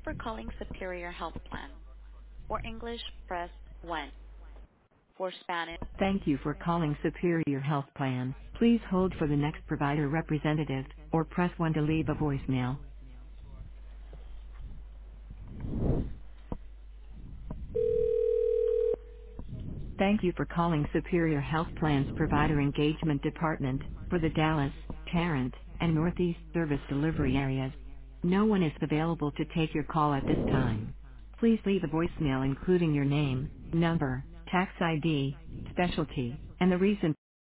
you for calling Superior Health Plan. For English, press 1. For Spanish. Thank you for calling Superior Health Plan. Please hold for the next provider representative, or press 1 to leave a voicemail. Thank you for calling Superior Health Plan's Provider Engagement Department for the Dallas, Tarrant, and Northeast service delivery areas. No one is available to take your call at this time. Please leave a voicemail including your name, number, tax ID, specialty, and the reason